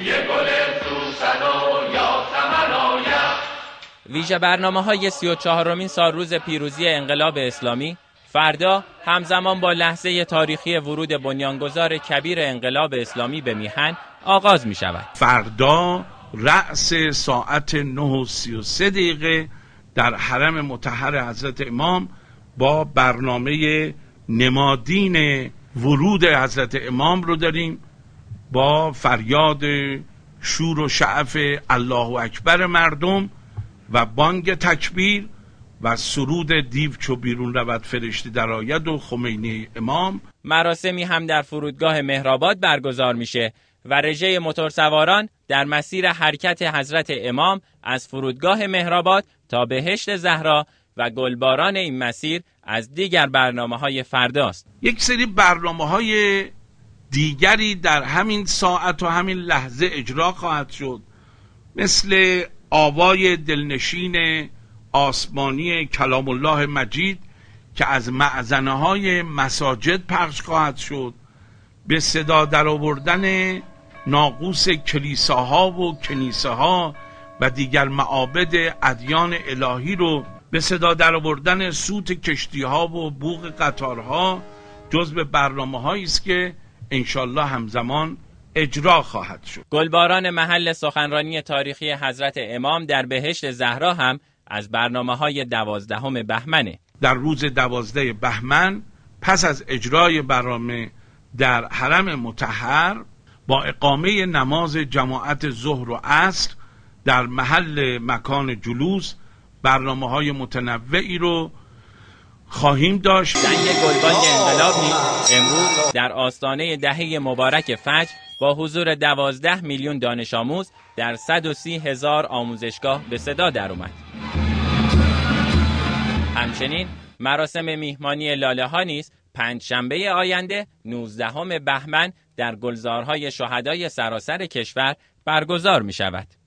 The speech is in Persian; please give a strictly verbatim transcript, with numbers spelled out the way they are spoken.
ویژه برنامه‌های سی و چهارمین سال روز پیروزی انقلاب اسلامی فردا همزمان با لحظه تاریخی ورود بنیانگذار کبیر انقلاب اسلامی به میهن آغاز می شود. فردا رأس ساعت نه و سی و سه دقیقه در حرم مطهر حضرت امام با برنامه نمادین ورود حضرت امام رو داریم، با فریاد شور و شعف الله اکبر مردم و بانگ تکبیر و سرود دیو چو بیرون رود فرشته درآید و خمینی امام. مراسمی هم در فرودگاه مهرآباد برگزار میشه و رژه موتورسواران در مسیر حرکت حضرت امام از فرودگاه مهرآباد تا بهشت زهرا و گلباران این مسیر از دیگر برنامه‌های فرداست. یک سری برنامه‌های دیگری در همین ساعت و همین لحظه اجرا خواهد شد، مثل آوای دلنشین آسمانی کلام الله مجید که از مأذنه‌های مساجد پخش خواهد شد، به صدا در آوردن ناقوس کلیساها و کنیسه‌ها و دیگر معابد ادیان الهی رو، به صدا در آوردن سوت کشتی‌ها و بوق قطارها جزو برنامه‌هایی است که انشالله همزمان اجرا خواهد شد. گلباران محل سخنرانی تاریخی حضرت امام در بهشت زهرا هم از برنامه‌های دوازدهم بهمنه. در روز دوازده بهمن پس از اجرای برنامه در حرم مطهر با اقامه نماز جماعت ظهر و عصر در محل مکان جلوس برنامه‌های متنوعی رو خواهیم داشت. جنگ گلبانگ انقلاب نیز امروز در آستانه دهه مبارک فجر با حضور دوازده میلیون دانش آموز در صد و سی هزار آموزشگاه به صدا در اومد. همچنین مراسم میهمانی لاله ها نیز پنجشنبه آینده نوزدهم بهمن در گلزارهای شهدای سراسر کشور برگزار می شود.